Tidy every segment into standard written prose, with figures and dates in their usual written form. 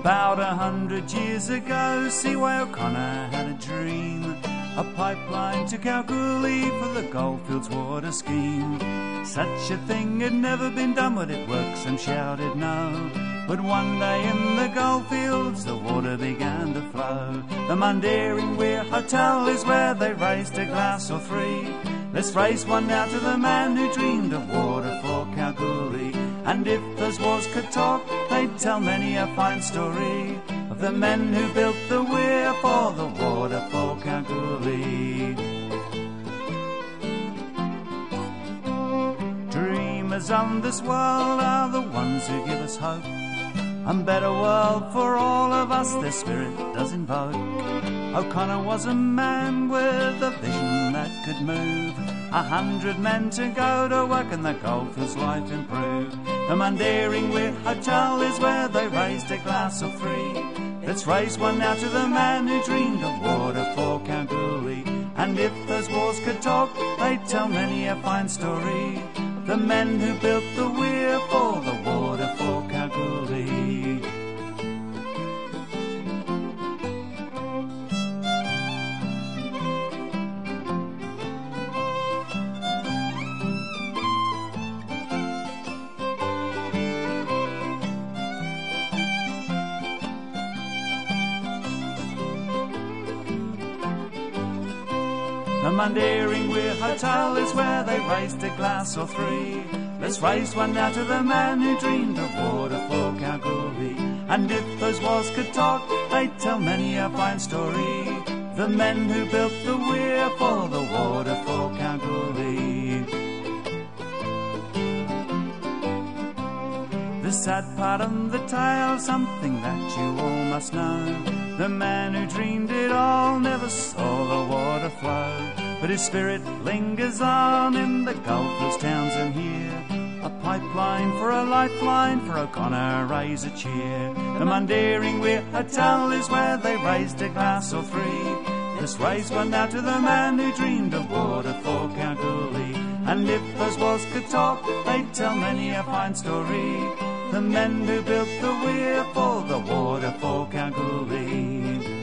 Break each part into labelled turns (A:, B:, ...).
A: About 100 years ago, Seaway O'Connor had a dream, a pipeline to Kalgoorlie for the Goldfields water scheme. Such a thing had never been done, would it work? Some shouted no. But one day in the Goldfields, the water began to flow. The Mundaring Weir Hotel is where they raised a glass or three. Let's raise one now to the man who dreamed of water for Kalgoorlie. And if those wars could talk, they'd tell many a fine story of the men who built the weir for the water for Kalgoorlie. Dreamers on this world are the ones who give us hope, a better world for all of us their spirit does invoke. O'Connor was a man with a vision that could move 100 men to go to work and the Goldfields life improve. The Mundaring Weir Hotel is where they raised a glass of three. Let's raise one now to the man who dreamed of water for Kalgoorlie. And if those wars could talk, they'd tell many a fine story of the men who built the weir for the water for Kalgoorlie. The Mundaring Weir Hotel is where they raised a glass or three. Let's raise one now to the man who dreamed of water for Kalgoorlie. And if those wars could talk, they'd tell many a fine story, the men who built the weir for the water for Kalgoorlie. The sad part of the tale, something that you all must know. The man who dreamed it all never saw the water flow, but his spirit lingers on in the Goldfields towns and here. A pipeline for a lifeline for O'Connor, raise a cheer. The Mundaring Weir Hotel is where they raised a glass or three. Let's raise one now to the man who dreamed of water for Kalgoorlie. And if those walls could talk, they'd tell many a fine story, the men who built the weir for the water for Kalgoorlie.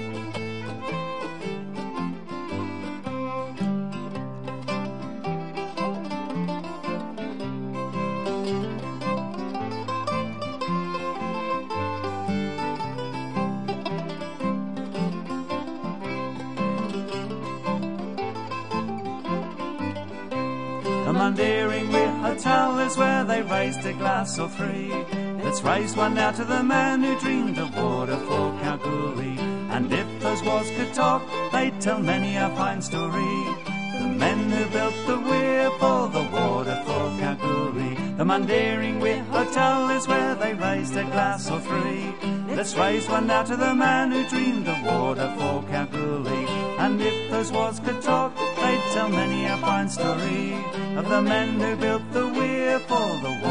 A: The Mundaring Weir Hotel is where they raised a glass or three. Let's raise one now to the man who dreamed of water for Kalgoorlie. And if those wars could talk, they'd tell many a fine story, the men who built the weir for the water for Kalgoorlie. The Mundaring Weir Hotel is where they raised a glass or three. Let's raise one now to the man who dreamed of water for Kalgoorlie. And if those wars could talk, they'd tell many a fine story of the men who built the weir for the water